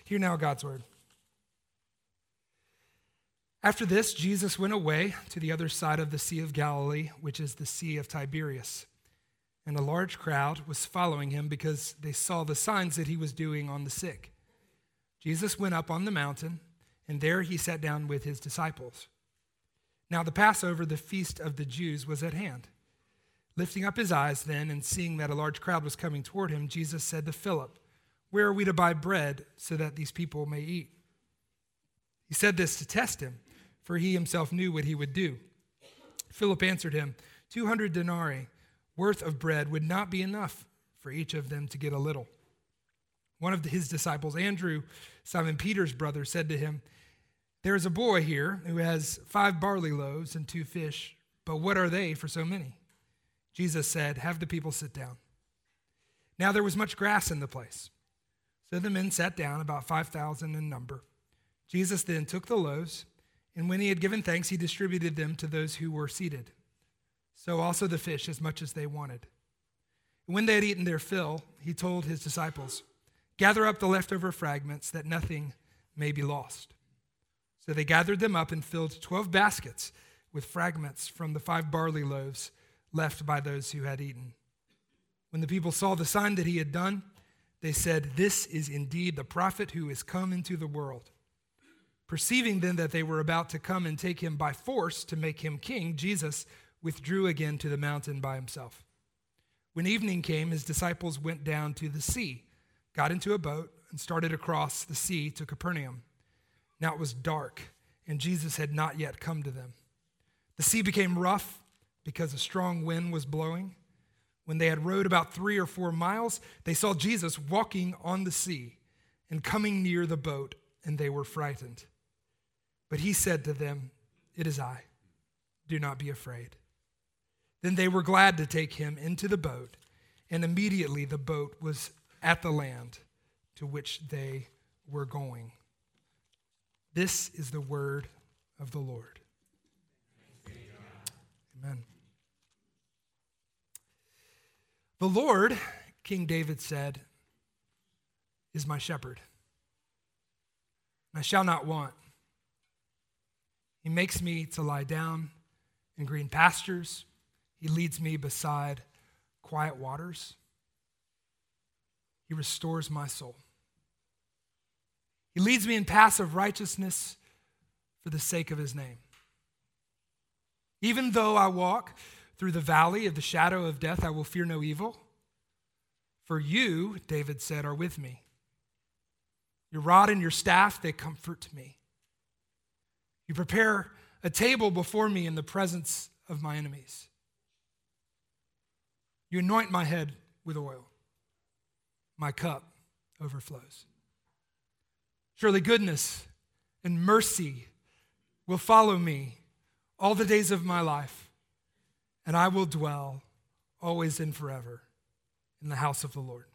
Hear now God's word. After this, Jesus went away to the other side of the Sea of Galilee, which is the Sea of Tiberias. And a large crowd was following him because they saw the signs that he was doing on the sick. Jesus went up on the mountain, and there he sat down with his disciples. Now the Passover, the feast of the Jews, was at hand. Lifting up his eyes then, and seeing that a large crowd was coming toward him, Jesus said to Philip, "Where are we to buy bread so that these people may eat?" He said this to test him, for he himself knew what he would do. Philip answered him, 200 denarii worth of bread would not be enough for each of them to get a little. One of his disciples, Andrew, Simon Peter's brother, said to him, "There is a boy here who has 5 barley loaves and 2 fish, but what are they for so many?" Jesus said, "Have the people sit down." Now there was much grass in the place. So the men sat down, about 5,000 in number. Jesus then took the loaves, and when he had given thanks, he distributed them to those who were seated. So also the fish, as much as they wanted. And when they had eaten their fill, he told his disciples, "Gather up the leftover fragments, that nothing may be lost." So they gathered them up and filled 12 baskets with fragments from the 5 barley loaves left by those who had eaten. When the people saw the sign that he had done, they said, "This is indeed the prophet who is come into the world." Perceiving then that they were about to come and take him by force to make him king, Jesus withdrew again to the mountain by himself. When evening came, his disciples went down to the sea, got into a boat, and started across the sea to Capernaum. Now it was dark, and Jesus had not yet come to them. The sea became rough because a strong wind was blowing. When they had rowed about 3 or 4 miles, they saw Jesus walking on the sea and coming near the boat, and they were frightened. But he said to them, "It is I. Do not be afraid." Then they were glad to take him into the boat, and immediately the boat was at the land to which they were going. This is the word of the Lord. Amen. "The Lord," King David said, "is my shepherd. I shall not want. He makes me to lie down in green pastures. He leads me beside quiet waters. He restores my soul. He leads me in paths of righteousness for the sake of his name. Even though I walk through the valley of the shadow of death, I will fear no evil. For you," David said, "are with me. Your rod and your staff, they comfort me. You prepare a table before me in the presence of my enemies. You anoint my head with oil. My cup overflows. Surely goodness and mercy will follow me all the days of my life, and I will dwell always and forever in the house of the Lord."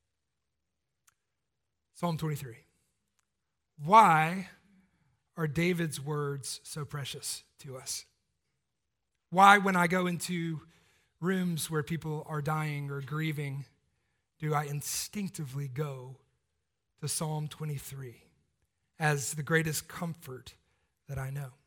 Psalm 23. Why are David's words so precious to us? Why, when I go into rooms where people are dying or grieving, do I instinctively go to Psalm 23 as the greatest comfort that I know?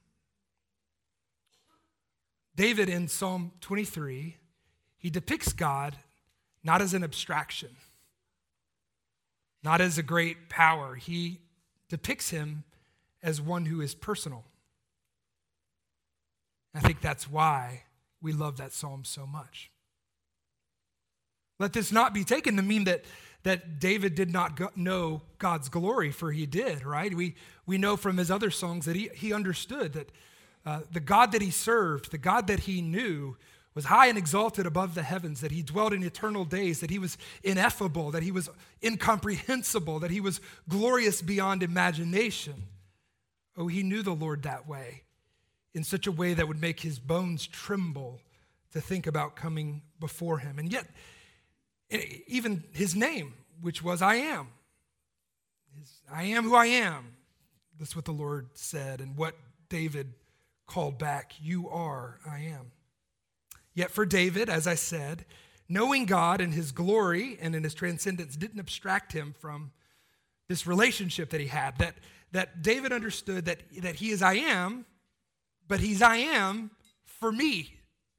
David in Psalm 23, he depicts God not as an abstraction, not as a great power. He depicts him as one who is personal. I think that's why we love that psalm so much. Let this not be taken to mean that David did not know God's glory, for he did, right? We know from his other songs that he understood that the God that he served, the God that he knew, was high and exalted above the heavens, that he dwelt in eternal days, that he was ineffable, that he was incomprehensible, that he was glorious beyond imagination. Oh, he knew the Lord that way, in such a way that would make his bones tremble to think about coming before him. And yet, even his name, which was I am. I am who I am. That's what the Lord said, and what David called back, you are, I am. Yet for David, as I said, knowing God and his glory and in his transcendence didn't abstract him from this relationship that he had, that David understood that he is I am, but he's I am for me.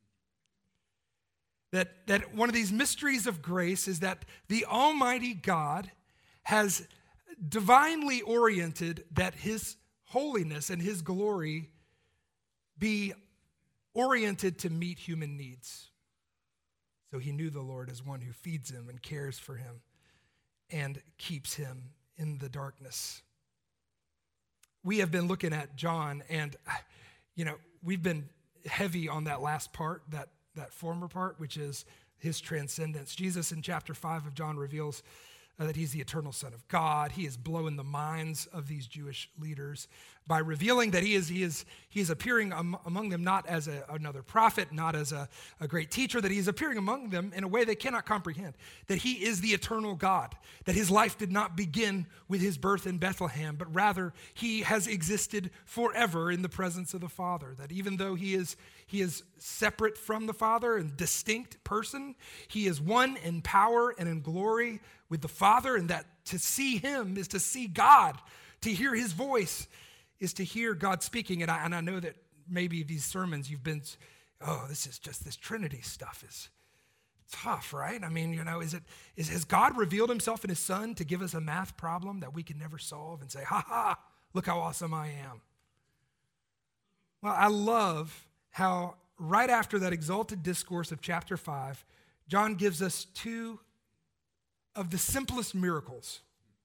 That one of these mysteries of grace is that the Almighty God has divinely oriented that his holiness and his glory be oriented to meet human needs. So he knew the Lord as one who feeds him and cares for him and keeps him in the darkness. We have been looking at John, and we've been heavy on that last part, that former part, which is his transcendence. Jesus in chapter 5 of John reveals that he's the eternal Son of God. He is blowing the minds of these Jewish leaders by revealing that he is appearing among them not as another prophet, not as a great teacher, that he is appearing among them in a way they cannot comprehend, that he is the eternal God, that his life did not begin with his birth in Bethlehem, but rather he has existed forever in the presence of the Father, that even though he is separate from the Father and distinct person, he is one in power and in glory with the Father, and that to see him is to see God, to hear his voice is to hear God speaking. And I know that maybe these sermons you've been, this Trinity stuff is tough, right? I mean, has God revealed himself in his Son to give us a math problem that we can never solve and say, look how awesome I am? Well, I love how right after that exalted discourse of chapter 5, John gives us two of the simplest miracles.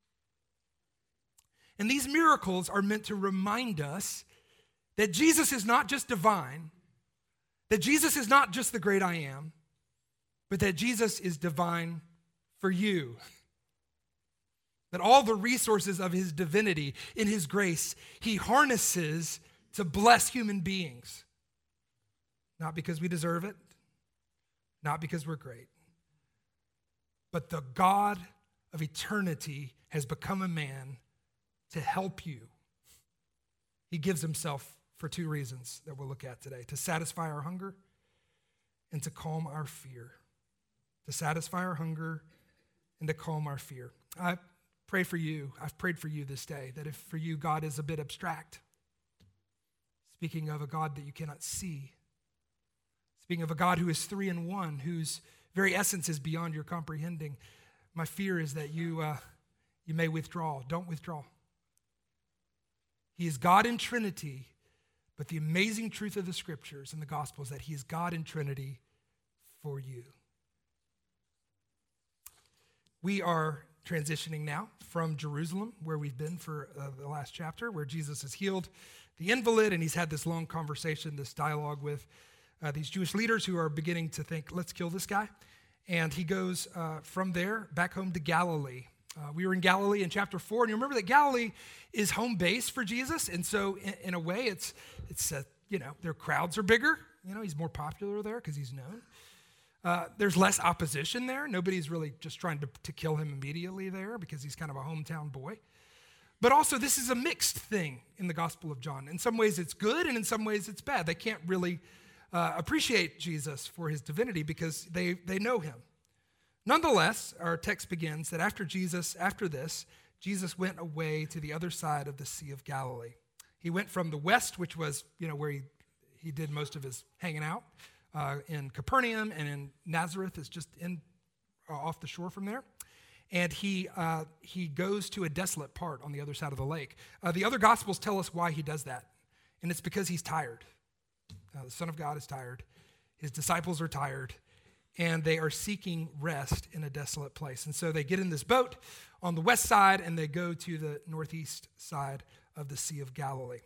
And these miracles are meant to remind us that Jesus is not just divine, that Jesus is not just the great I am, but that Jesus is divine for you. That all the resources of his divinity, in his grace, he harnesses to bless human beings. Not because we deserve it, not because we're great, but the God of eternity has become a man to help you. He gives himself for two reasons that we'll look at today: to satisfy our hunger and to calm our fear. To satisfy our hunger and to calm our fear. I pray for you. I've prayed for you this day that if for you God is a bit abstract, speaking of a God that you cannot see, speaking of a God who is three in one, whose very essence is beyond your comprehending, my fear is that you may withdraw. Don't withdraw. He is God in Trinity, but the amazing truth of the Scriptures and the Gospel is that he is God in Trinity for you. We are transitioning now from Jerusalem, where we've been for the last chapter, where Jesus has healed the invalid, and he's had this long conversation, this dialogue with these Jewish leaders who are beginning to think, let's kill this guy. And he goes from there back home to Galilee. We were in Galilee in chapter 4, and you remember that Galilee is home base for Jesus, and so in a way, it's their crowds are bigger. He's more popular there because he's known. There's less opposition there. Nobody's really just trying to kill him immediately there because he's kind of a hometown boy. But also, this is a mixed thing in the Gospel of John. In some ways, it's good, and in some ways, it's bad. They can't really appreciate Jesus for his divinity because they know him. Nonetheless, our text begins that after this, Jesus went away to the other side of the Sea of Galilee. He went from the west, which was, where he did most of his hanging out, in Capernaum, and in Nazareth is just off the shore from there. And he goes to a desolate part on the other side of the lake. The other Gospels tell us why he does that, and it's because he's tired. The Son of God is tired. His disciples are tired, and they are seeking rest in a desolate place. And so they get in this boat on the west side, and they go to the northeast side of the Sea of Galilee.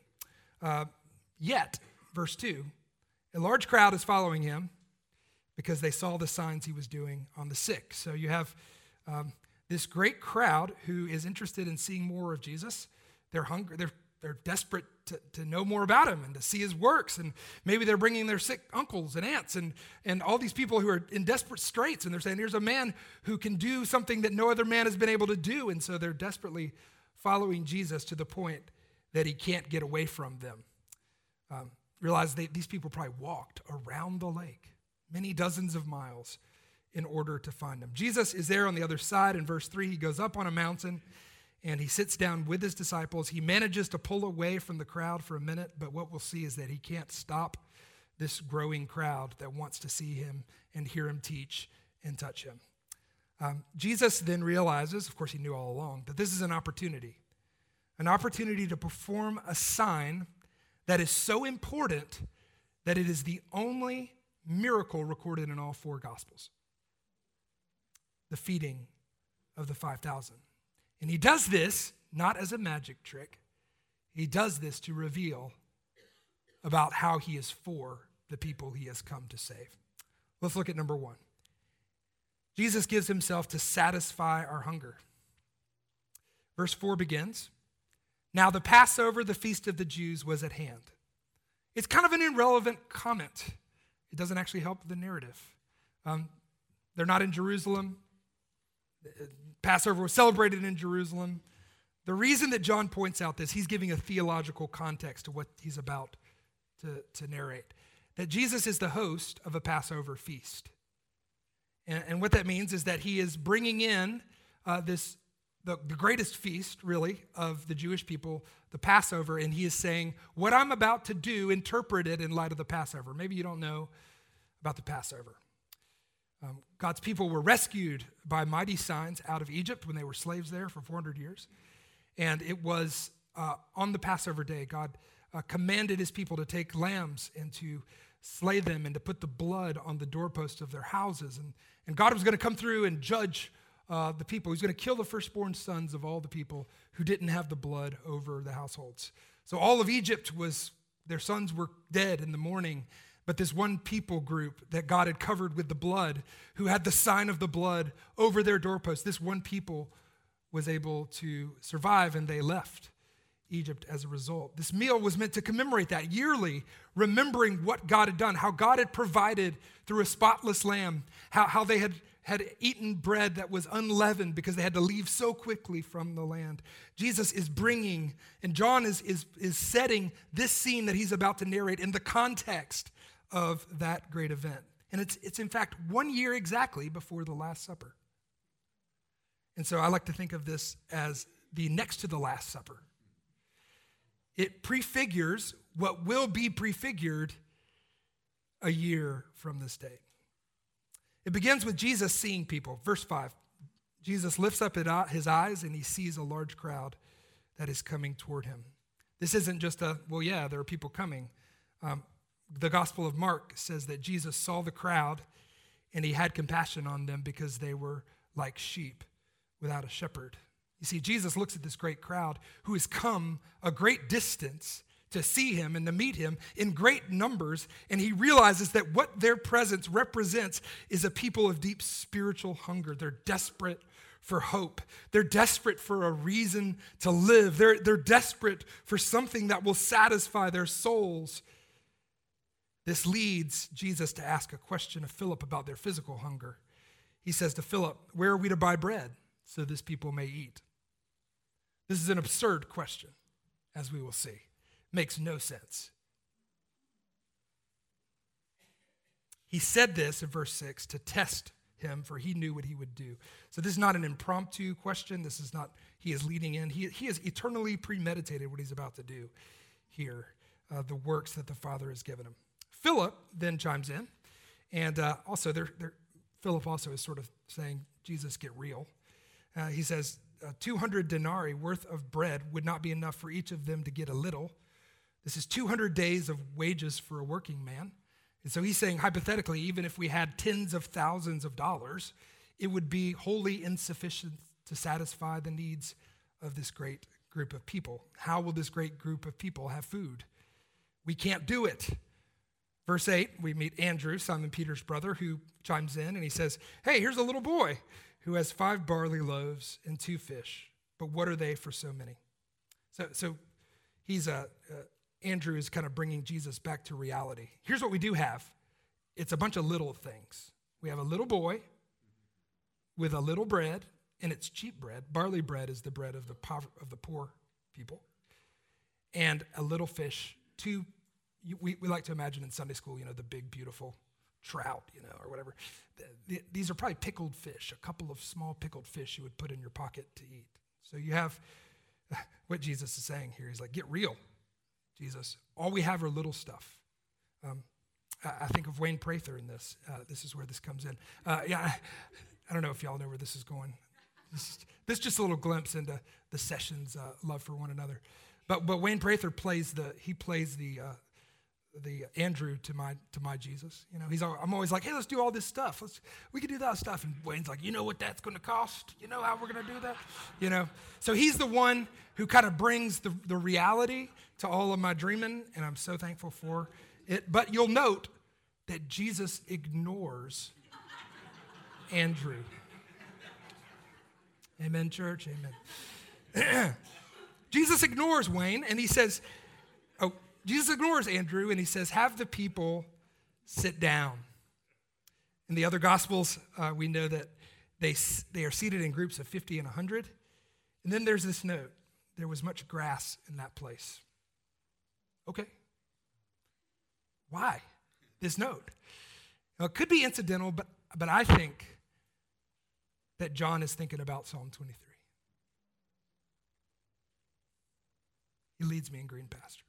Yet, verse 2, a large crowd is following him because they saw the signs he was doing on the sick. So you have this great crowd who is interested in seeing more of Jesus. They're hungry. They're desperate to know more about him and to see his works. And maybe they're bringing their sick uncles and aunts and all these people who are in desperate straits. And they're saying, here's a man who can do something that no other man has been able to do. And so they're desperately following Jesus to the point that he can't get away from them. Realize these people probably walked around the lake many dozens of miles in order to find him. Jesus is there on the other side. In verse 3, he goes up on a mountain and he sits down with his disciples. He manages to pull away from the crowd for a minute, but what we'll see is that he can't stop this growing crowd that wants to see him and hear him teach and touch him. Jesus then realizes, of course he knew all along, that this is an opportunity to perform a sign that is so important that it is the only miracle recorded in all four Gospels. The feeding of the 5,000. And he does this not as a magic trick. He does this to reveal about how he is for the people he has come to save. Let's look at number 1. Jesus gives himself to satisfy our hunger. Verse 4 begins, "Now the Passover, the feast of the Jews, was at hand." It's kind of an irrelevant comment. It doesn't actually help the narrative. They're not in Jerusalem. Passover was celebrated in Jerusalem. The reason that John points out this, he's giving a theological context to what he's about to narrate. That Jesus is the host of a Passover feast. And what that means is that he is bringing in the greatest feast, really, of the Jewish people, the Passover, and he is saying, what I'm about to do, interpret it in light of the Passover. Maybe you don't know about the Passover. God's people were rescued by mighty signs out of Egypt when they were slaves there for 400 years. And it was on the Passover day, God commanded his people to take lambs and to slay them and to put the blood on the doorposts of their houses. And God was going to come through and judge the people. He's going to kill the firstborn sons of all the people who didn't have the blood over the households. So all of Egypt their sons were dead in the morning. But this one people group that God had covered with the blood, who had the sign of the blood over their doorposts, this one people was able to survive, and they left Egypt as a result. This meal was meant to commemorate that yearly, remembering what God had done, how God had provided through a spotless lamb, how they had eaten bread that was unleavened because they had to leave so quickly from the land. Jesus is bringing, and John is setting this scene that he's about to narrate in the context of that great event. And it's in fact 1 year exactly before the Last Supper. And so I like to think of this as the next to the Last Supper. It prefigures what will be prefigured a year from this day. It begins with Jesus seeing people. Verse 5, Jesus lifts up his eyes and he sees a large crowd that is coming toward him. This isn't just there are people coming. The Gospel of Mark says that Jesus saw the crowd and he had compassion on them because they were like sheep without a shepherd. You see, Jesus looks at this great crowd who has come a great distance to see him and to meet him in great numbers, and he realizes that what their presence represents is a people of deep spiritual hunger. They're desperate for hope. They're desperate for a reason to live. They're desperate for something that will satisfy their souls. This leads Jesus to ask a question of Philip about their physical hunger. He says to Philip, "Where are we to buy bread so this people may eat?" This is an absurd question, as we will see. Makes no sense. He said this in verse 6 to test him, for he knew what he would do. So this is not an impromptu question. This is not, he is leading in. He has eternally premeditated what he's about to do here, the works that the Father has given him. Philip then chimes in, and Philip also is sort of saying, Jesus, get real. He says, 200 denarii worth of bread would not be enough for each of them to get a little. This is 200 days of wages for a working man. And so he's saying, hypothetically, even if we had tens of thousands of dollars, it would be wholly insufficient to satisfy the needs of this great group of people. How will this great group of people have food? We can't do it. Verse 8, we meet Andrew, Simon Peter's brother, who chimes in and he says, hey, here's a little boy who has 5 barley loaves and 2 fish, but what are they for so many? So he's Andrew is kind of bringing Jesus back to reality. Here's what we do have. It's a bunch of little things. We have a little boy with a little bread, and it's cheap bread. Barley bread is the bread of the poor people. And a little fish. We like to imagine in Sunday school, the big, beautiful trout, or whatever. These are probably pickled fish, a couple of small pickled fish you would put in your pocket to eat. So you have what Jesus is saying here. He's like, get real, Jesus. All we have are little stuff. I think of Wayne Prather in this. This is where this comes in. I don't know if y'all know where this is going. This is just a little glimpse into the Sessions' love for one another. But Wayne Prather plays the Andrew to my Jesus. You know, I'm always like, hey, let's do all this stuff. We can do that stuff. And Wayne's like, you know what that's going to cost? You know how we're going to do that? You know, so he's the one who kind of brings the reality to all of my dreaming, and I'm so thankful for it. But you'll note that Jesus ignores Andrew. Amen, church. Amen. Jesus ignores Wayne, and he says, Jesus ignores Andrew, and he says, have the people sit down. In the other Gospels, we know that they are seated in groups of 50 and 100. And then there's this note, there was much grass in that place. Okay. Why this note? Now, it could be incidental, but I think that John is thinking about Psalm 23. He leads me in green pastures.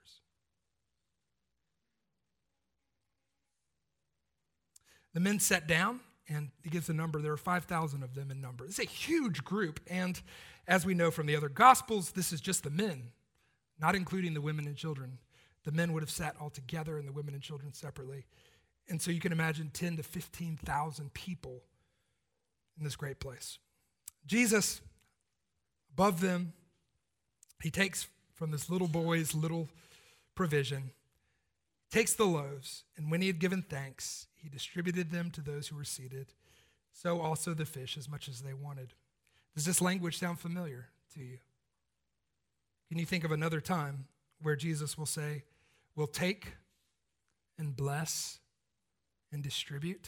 The men sat down, and he gives the number. There are 5,000 of them in number. It's a huge group, and as we know from the other Gospels, this is just the men, not including the women and children. The men would have sat all together and the women and children separately. And so you can imagine 10 to 15,000 people in this great place. Jesus, above them, he takes from this little boy's little provision, takes the loaves, and when he had given thanks, he distributed them to those who were seated, so also the fish as much as they wanted. Does this language sound familiar to you? Can you think of another time where Jesus will say, we'll take and bless and distribute?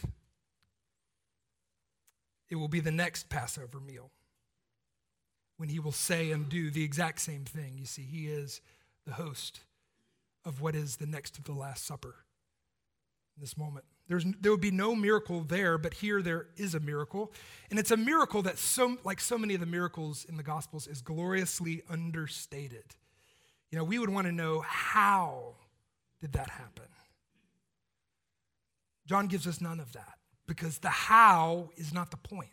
It will be the next Passover meal when he will say and do the exact same thing. You see, he is the host of what is the next to the Last Supper in this moment. There would be no miracle there, but here there is a miracle. And it's a miracle that, like so many of the miracles in the Gospels, is gloriously understated. You know, we would want to know, how did that happen? John gives us none of that, because the how is not the point.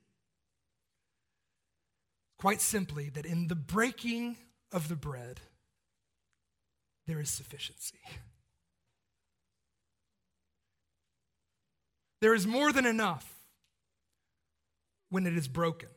Quite simply, that in the breaking of the bread, there is sufficiency. There is more than enough when it is broken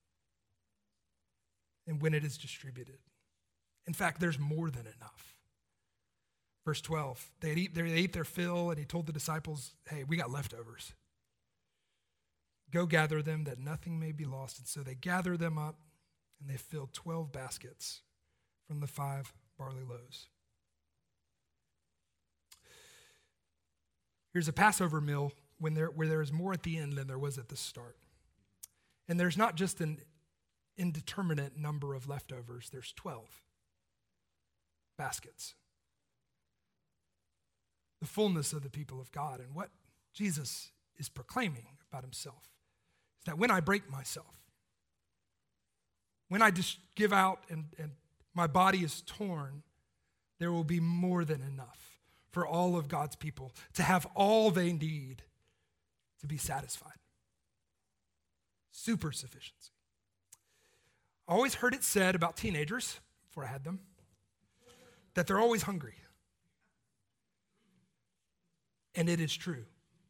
and when it is distributed. In fact, there's more than enough. Verse 12, they ate their fill, and he told the disciples, hey, we got leftovers. Go gather them that nothing may be lost. And so they gathered them up, and they filled 12 baskets from the 5 barley loaves. Here's a Passover meal where there is more at the end than there was at the start. And there's not just an indeterminate number of leftovers, there's 12 baskets. The fullness of the people of God. And what Jesus is proclaiming about himself is that when I break myself, when I just give out and my body is torn, there will be more than enough for all of God's people to have all they need to be satisfied. Super sufficiency. I always heard it said about teenagers, before I had them, that they're always hungry. And it is true.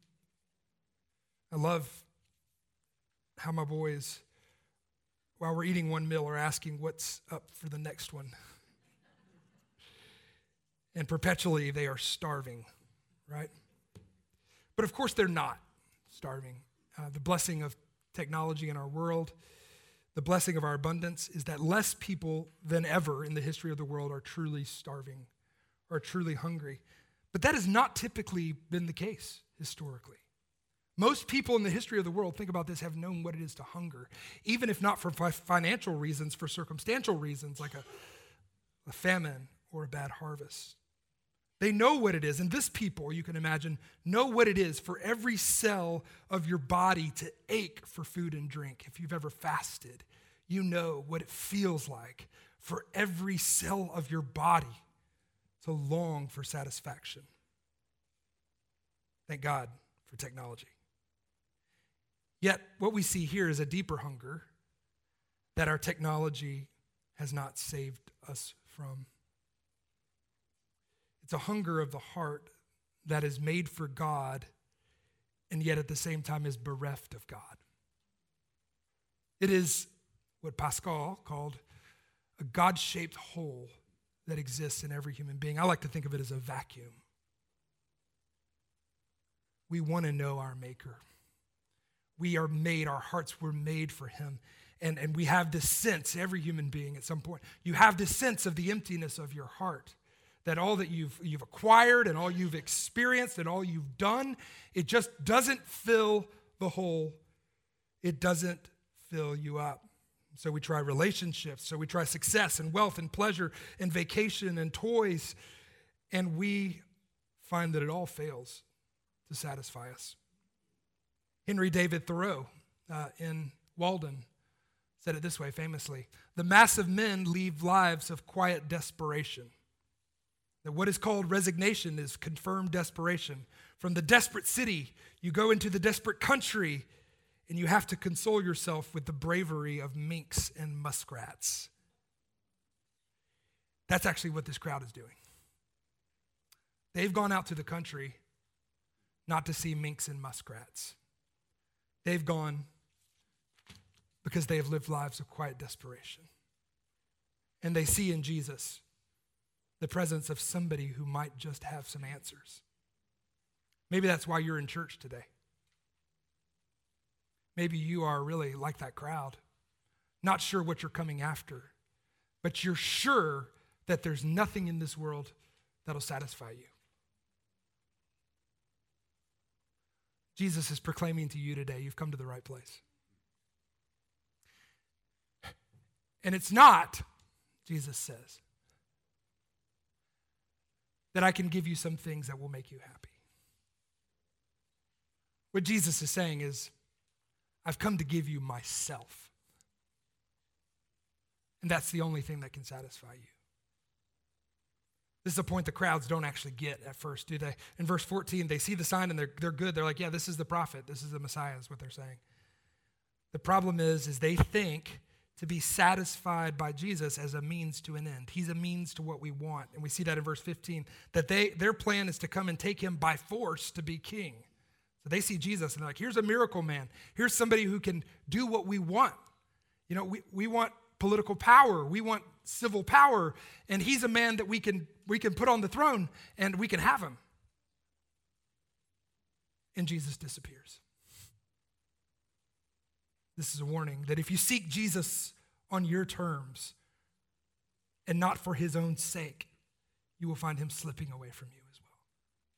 I love how my boys, while we're eating one meal, are asking what's up for the next one. And perpetually they are starving, right? But of course they're not starving. The blessing of technology in our world, the blessing of our abundance, is that less people than ever in the history of the world are truly starving or truly hungry. But that has not typically been the case historically. Most people in the history of the world, think about this, have known what it is to hunger, even if not for financial reasons, for circumstantial reasons like a famine or a bad harvest. They know what it is, and this people, you can imagine, know what it is for every cell of your body to ache for food and drink. If you've ever fasted, you know what it feels like for every cell of your body to long for satisfaction. Thank God for technology. Yet, what we see here is a deeper hunger that our technology has not saved us from. It's a hunger of the heart that is made for God and yet at the same time is bereft of God. It is what Pascal called a God-shaped hole that exists in every human being. I like to think of it as a vacuum. We want to know our Maker. We are made, our hearts were made for him. And we have this sense, every human being at some point, you have this sense of the emptiness of your heart, that all that you've acquired and all you've experienced and all you've done, it just doesn't fill the hole. It doesn't fill you up. So we try relationships, so we try success and wealth and pleasure and vacation and toys, and we find that it all fails to satisfy us. Henry David Thoreau in Walden said it this way famously: the mass of men lead lives of quiet desperation. That what is called resignation is confirmed desperation. From the desperate city, you go into the desperate country, and you have to console yourself with the bravery of minks and muskrats. That's actually what this crowd is doing. They've gone out to the country not to see minks and muskrats. They've gone because they have lived lives of quiet desperation. And they see in Jesus the presence of somebody who might just have some answers. Maybe that's why you're in church today. Maybe you are really like that crowd, not sure what you're coming after, but you're sure that there's nothing in this world that'll satisfy you. Jesus is proclaiming to you today, you've come to the right place. And it's not, Jesus says, that I can give you some things that will make you happy. What Jesus is saying is, I've come to give you myself. And that's the only thing that can satisfy you. This is a point the crowds don't actually get at first, do they? In verse 14, they see the sign and they're good. They're like, yeah, this is the prophet. This is the Messiah is what they're saying. The problem is they think to be satisfied by Jesus as a means to an end. He's a means to what we want. And we see that in verse 15, that their plan is to come and take him by force to be king. So they see Jesus and they're like, here's a miracle man. Here's somebody who can do what we want. You know, we want political power. We want civil power. And he's a man that we can put on the throne and we can have him. And Jesus disappears. This is a warning that if you seek Jesus on your terms and not for his own sake, you will find him slipping away from you as well.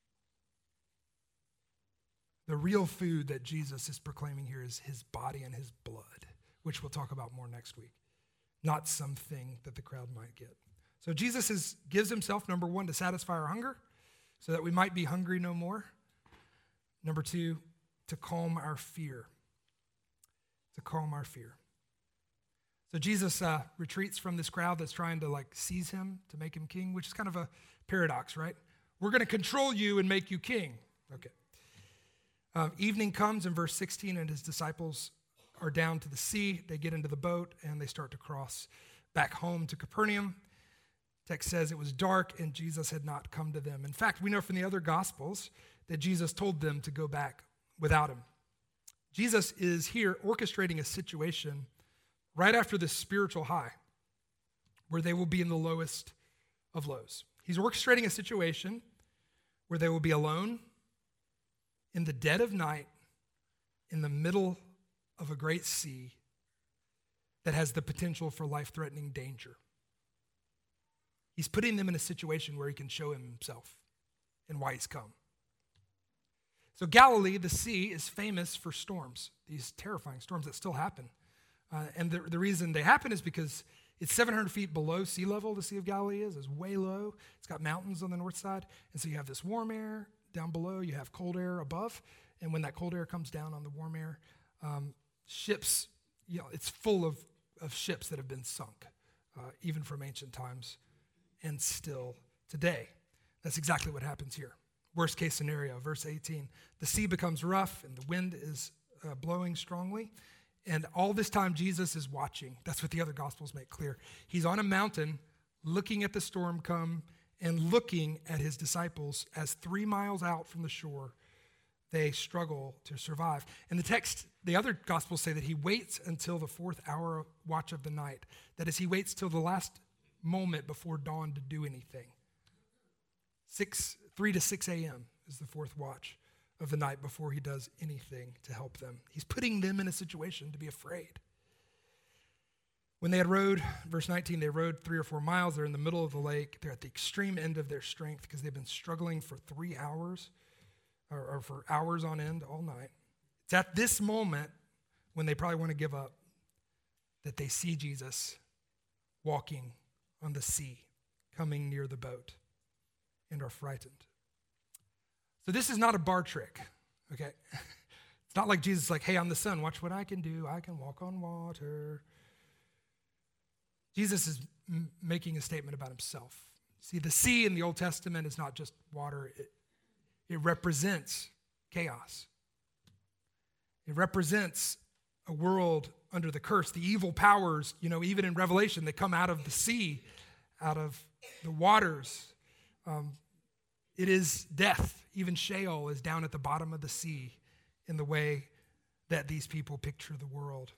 The real food that Jesus is proclaiming here is his body and his blood, which we'll talk about more next week, not something that the crowd might get. So Jesus gives himself, number one, to satisfy our hunger so that we might be hungry no more. Number two, to calm our fear. To calm our fear. So Jesus retreats from this crowd that's trying to seize him to make him king, which is kind of a paradox, right? We're going to control you and make you king. Okay. Evening comes in verse 16, and his disciples are down to the sea. They get into the boat and they start to cross back home to Capernaum. Text says it was dark and Jesus had not come to them. In fact, we know from the other Gospels that Jesus told them to go back without him. Jesus is here orchestrating a situation right after this spiritual high where they will be in the lowest of lows. He's orchestrating a situation where they will be alone in the dead of night in the middle of a great sea that has the potential for life-threatening danger. He's putting them in a situation where he can show himself and why he's come. So Galilee, the sea, is famous for storms, these terrifying storms that still happen. And the reason they happen is because it's 700 feet below sea level, the Sea of Galilee is. It's way low. It's got mountains on the north side. And so you have this warm air down below. You have cold air above. And when that cold air comes down on the warm air, ships, it's full of of ships that have been sunk, even from ancient times and still today. That's exactly what happens here. Worst case scenario, verse 18. The sea becomes rough and the wind is blowing strongly. And all this time, Jesus is watching. That's what the other Gospels make clear. He's on a mountain looking at the storm come and looking at his disciples as 3 miles out from the shore, they struggle to survive. And the text, the other Gospels say that he waits until the 4th hour watch of the night. That is, he waits till the last moment before dawn to do anything. 3 to 6 a.m. is the 4th watch of the night before he does anything to help them. He's putting them in a situation to be afraid. When they had rowed, verse 19, they rowed 3 or 4 miles. They're in the middle of the lake. They're at the extreme end of their strength because they've been struggling for 3 hours or for hours on end all night. It's at this moment when they probably want to give up that they see Jesus walking on the sea, coming near the boat, and are frightened. So this is not a bar trick, okay? It's not like Jesus is like, hey, I'm the Son. Watch what I can do. I can walk on water. Jesus is making a statement about himself. See, the sea in the Old Testament is not just water. It represents chaos. It represents a world under the curse. The evil powers, even in Revelation, they come out of the sea, out of the waters. It is death. Even Sheol is down at the bottom of the sea in the way that these people picture the world.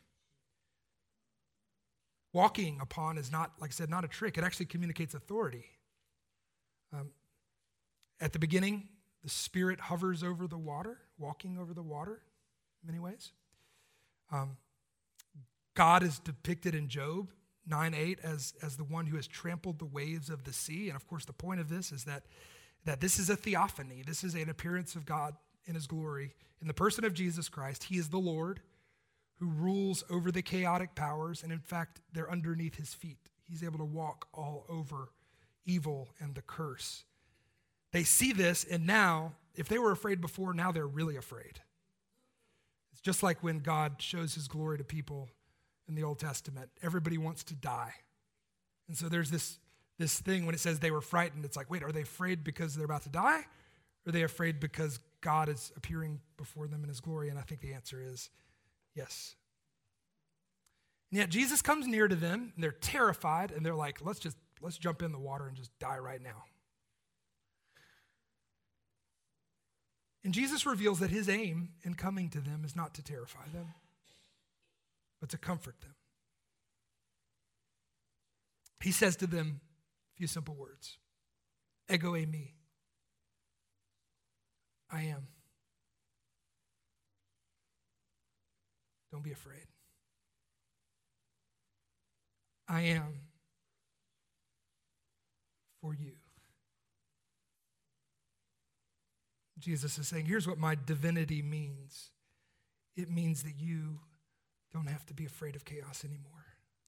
Walking upon is not, like I said, not a trick. It actually communicates authority. At the beginning, the Spirit hovers over the water, walking over the water in many ways. God is depicted in Job 9:8 as the one who has trampled the waves of the sea. And of course, the point of this is that this is a theophany. This is an appearance of God in his glory. In the person of Jesus Christ, he is the Lord who rules over the chaotic powers, and in fact, they're underneath his feet. He's able to walk all over evil and the curse. They see this, and now, if they were afraid before, now they're really afraid. It's just like when God shows his glory to people in the Old Testament. Everybody wants to die. And so there's this thing when it says they were frightened. It's like, wait, are they afraid because they're about to die? Or are they afraid because God is appearing before them in his glory? And I think the answer is yes. And yet Jesus comes near to them, and they're terrified, and they're like, let's jump in the water and just die right now. And Jesus reveals that his aim in coming to them is not to terrify them, but to comfort them. He says to them a few simple words. Ego eimi. I am. Don't be afraid. I am for you. Jesus is saying, here's what my divinity means. It means that you don't have to be afraid of chaos anymore.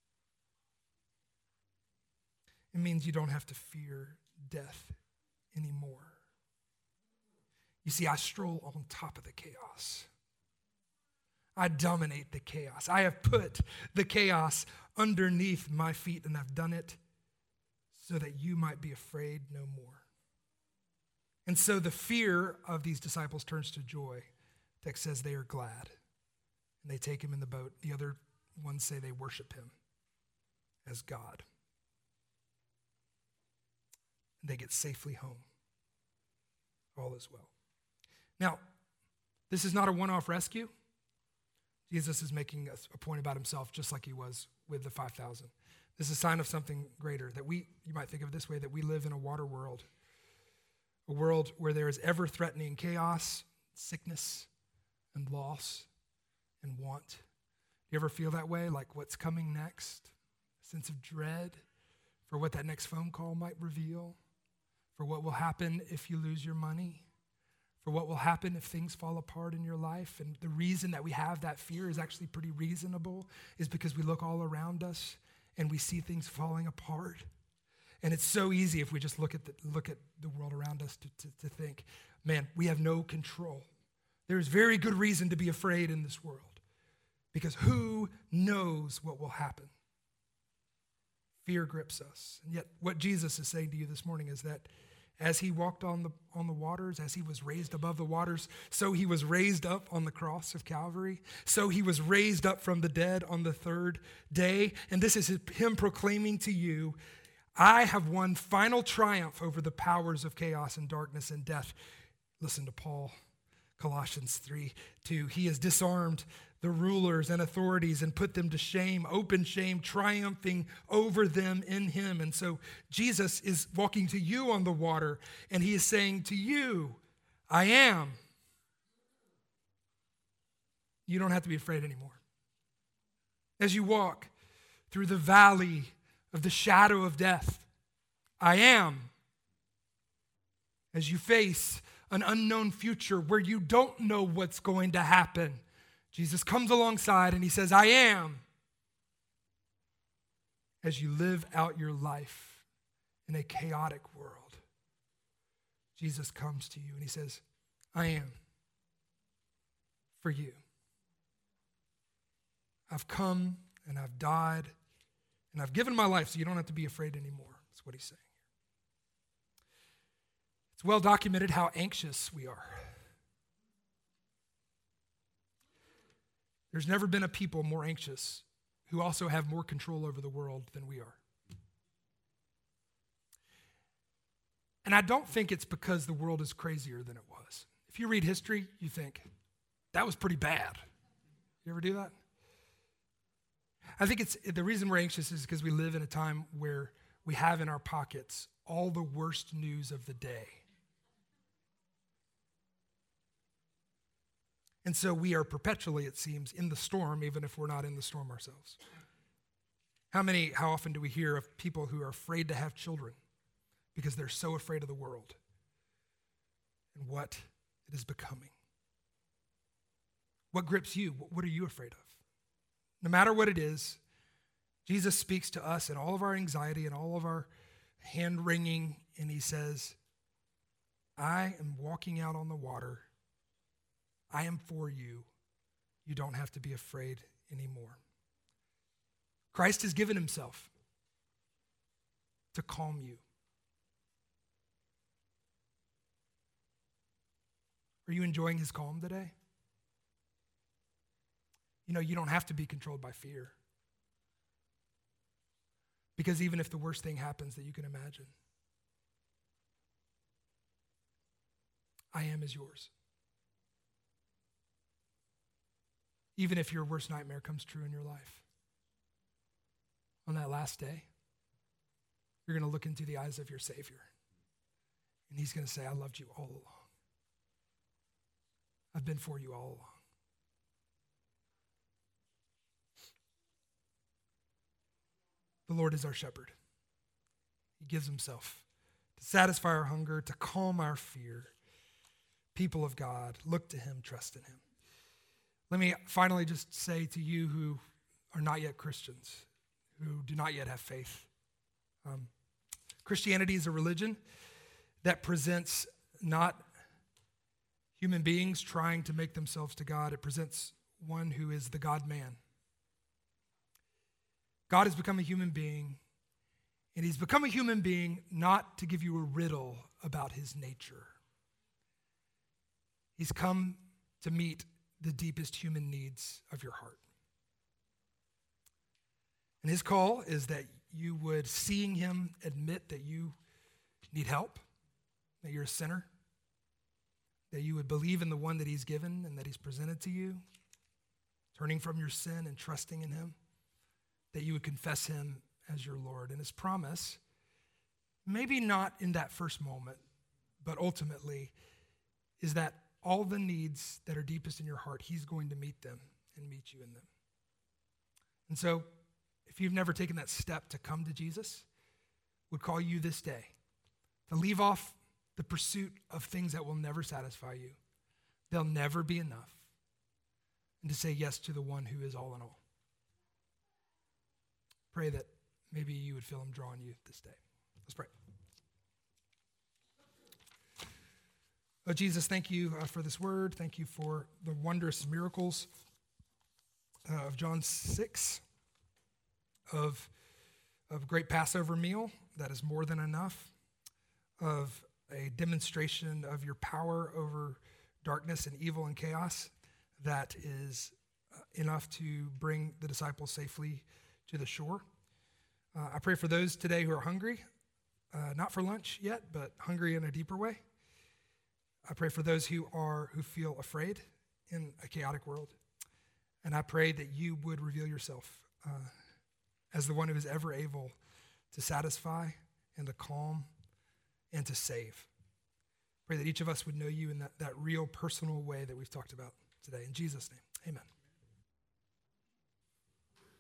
It means you don't have to fear death anymore. You see, I stroll on top of the chaos. I dominate the chaos. I have put the chaos underneath my feet, and I've done it so that you might be afraid no more. And so the fear of these disciples turns to joy. The text says they are glad, and they take him in the boat. The other ones say they worship him as God. And they get safely home. All is well. Now, this is not a one-off rescue. Jesus is making a point about himself just like he was with the 5,000. This is a sign of something greater, that you might think of it this way, that we live in a water world. A world where there is ever-threatening chaos, sickness, and loss, and want. Do you ever feel that way? Like what's coming next? A sense of dread for what that next phone call might reveal, for what will happen if you lose your money, for what will happen if things fall apart in your life. And the reason that we have that fear is actually pretty reasonable, is because we look all around us and we see things falling apart. And it's so easy if we just look at the world around us to think, man, we have no control. There's very good reason to be afraid in this world, because who knows what will happen? Fear grips us. And yet what Jesus is saying to you this morning is that as he walked on the waters, as he was raised above the waters, so he was raised up on the cross of Calvary. So he was raised up from the dead on the third day. And this is him proclaiming to you, I have won final triumph over the powers of chaos and darkness and death. Listen to Paul, Colossians 3:2. He has disarmed the rulers and authorities and put them to shame, open shame, triumphing over them in him. And so Jesus is walking to you on the water, and he is saying to you, I am. You don't have to be afraid anymore. As you walk through the valley of the shadow of death, I am. As you face an unknown future where you don't know what's going to happen, Jesus comes alongside and he says, I am. As you live out your life in a chaotic world, Jesus comes to you and he says, I am for you. I've come and I've died and I've given my life so you don't have to be afraid anymore. That's what he's saying. It's well documented how anxious we are. There's never been a people more anxious who also have more control over the world than we are. And I don't think it's because the world is crazier than it was. If you read history, you think, that was pretty bad. You ever do that? I think the reason we're anxious is because we live in a time where we have in our pockets all the worst news of the day. And so we are perpetually, it seems, in the storm, even if we're not in the storm ourselves. How often do we hear of people who are afraid to have children because they're so afraid of the world and what it is becoming? What grips you? What are you afraid of? No matter what it is, Jesus speaks to us in all of our anxiety and all of our hand-wringing, and he says, I am walking out on the water. I am for you. You don't have to be afraid anymore. Christ has given himself to calm you. Are you enjoying his calm today? You know, you don't have to be controlled by fear. Because even if the worst thing happens that you can imagine, I am is yours. Even if your worst nightmare comes true in your life. On that last day, you're going to look into the eyes of your Savior. And he's going to say, I loved you all along. I've been for you all along. The Lord is our shepherd. He gives himself to satisfy our hunger, to calm our fear. People of God, look to him, trust in him. Let me finally just say to you who are not yet Christians, who do not yet have faith. Christianity is a religion that presents not human beings trying to make themselves to God. It presents one who is the God-man. God has become a human being, and he's become a human being not to give you a riddle about his nature. He's come to meet the deepest human needs of your heart. And his call is that you would, seeing him, admit that you need help, that you're a sinner, that you would believe in the one that he's given and that he's presented to you, turning from your sin and trusting in him, that you would confess him as your Lord. And his promise, maybe not in that first moment, but ultimately, is that all the needs that are deepest in your heart, he's going to meet them and meet you in them. And so, if you've never taken that step to come to Jesus, would call you this day to leave off the pursuit of things that will never satisfy you. They'll never be enough. And to say yes to the one who is all in all. Pray that maybe you would feel him drawing you this day. Let's pray. Oh, Jesus, thank you for this word. Thank you for the wondrous miracles of John 6, of of a great Passover meal that is more than enough, of a demonstration of your power over darkness and evil and chaos that is enough to bring the disciples safely to the shore. I pray for those today who are hungry, not for lunch yet, but hungry in a deeper way. I pray for those who feel afraid in a chaotic world. And I pray that you would reveal yourself as the one who is ever able to satisfy and to calm and to save. Pray that each of us would know you in that real personal way that we've talked about today. In Jesus' name, amen.